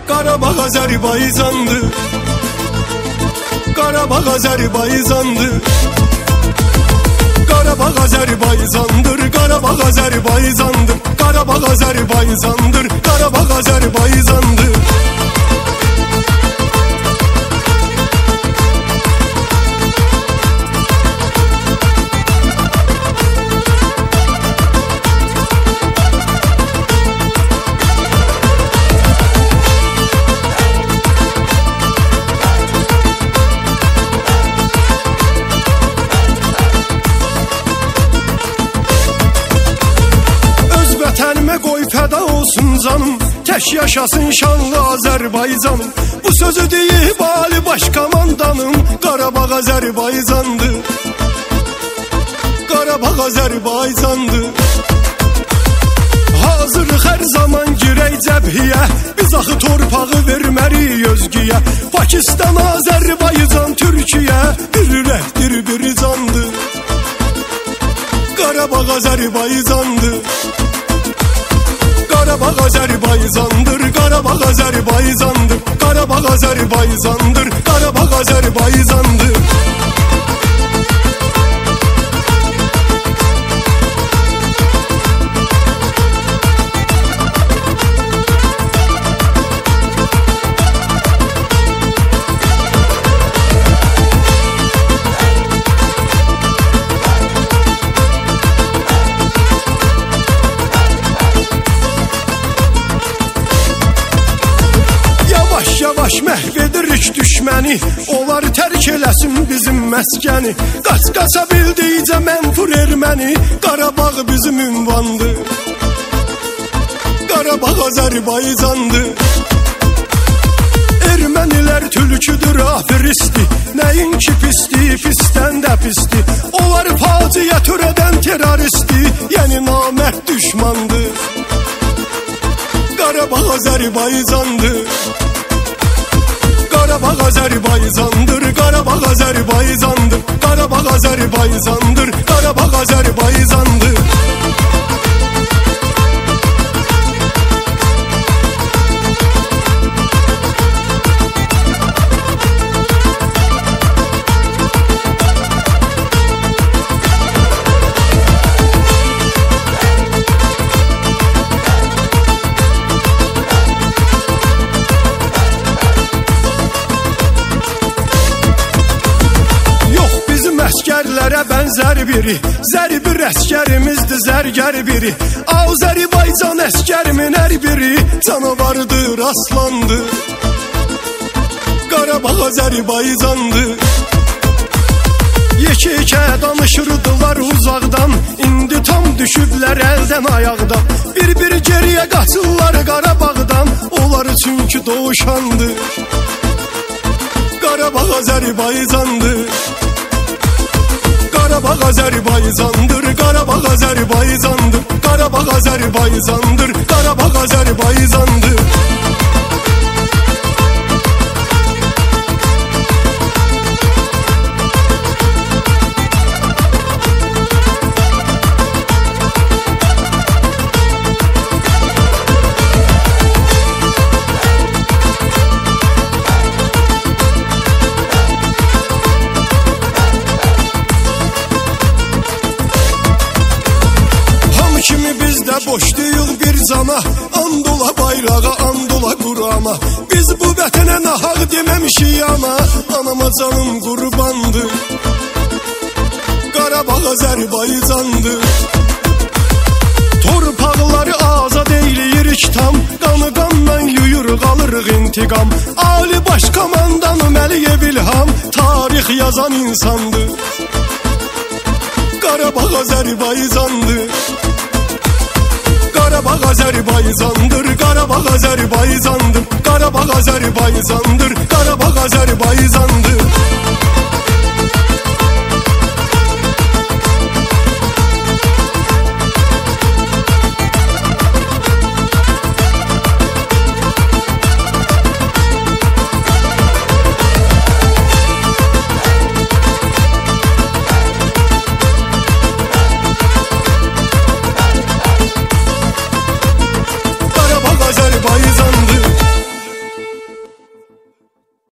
Qarabağ Azərbaycandır, Qarabağ Azərbaycandır, Qarabağ Azərbaycandır, Qarabağ Azərbaycandır, Qarabağ Azərbaycandır, Qarabağ Azərbaycandır. Vətənimə qoy fəda olsun canım, tək yaşasın şanlı Azərbaycanım. Bu sözü deyib Ali Baş Komandanım, Qarabağ Azərbaycandır, Qarabağ Azərbaycandır. Hazırıq hər zaman girək cəbhiyə, biz axı torpağı vermərik özgüyə. Pakistan, Azərbaycan, Türkiyə, bir ürəkdir, bir candır, Qarabağ Azərbaycandır. Qarabağ Azərbaycandır, Qarabağ Azərbaycandır, Qarabağ Azərbaycandır, Qarabağ Azərbaycandır. Yavaş məhv edirik düşməni, onlar tərk eləsin bizim məskəni. Qaça bildikcə mənfur erməni, Qarabağ bizim ünvandır, Qarabağ Azərbaycandır. Ermənilər tülküdür, afiristi, nəyinki pisti, pisdən də pisti. Onlar faciə törədən terroristi, yəni namərd düşmandır, Qarabağ Azərbaycandır. Qarabağ Azərbaycandır, Qarabağ Azərbaycandır, Qarabağ Azərbaycandır, Qarabağ Azərbaycandır. Əskərlərə bənzər biri, zərbir əskərimizdir, zərgər biri. Azərbaycan əskərimin hər biri canavardır, aslandır, Qarabağ Azərbaycandır. Yekə danışırdılar uzaqdan, indi tam düşüblər əldən ayaqdan. Bir geriyə qaçırlar Qarabağdan, onlar çünki doğuşandır, Qarabağ Azərbaycandır. Qarabağ Azərbaycandır, Qarabağ Azərbaycandır, Qarabağ Azərbaycandır, Qarabağ Azərbaycandır. Boş deyil bir cana, and ola bayrağa, and ola Qurana. Biz bu vətənə nahaq deməmişik ana, anama canım qurbandır, Qarabağ Azərbaycandır. Torpaqları azad eyləyirik tam, qanı qandan yuyur qalırıq intiqam. Ali Baş Komandanım Əliyev İlham, tarix yazan insandır, Qarabağ Azərbaycandır. Qarabağ Azərbaycandır, Qarabağ Azərbaycandır, Qarabağ Azərbaycandır, Qarabağ Azərbaycandır.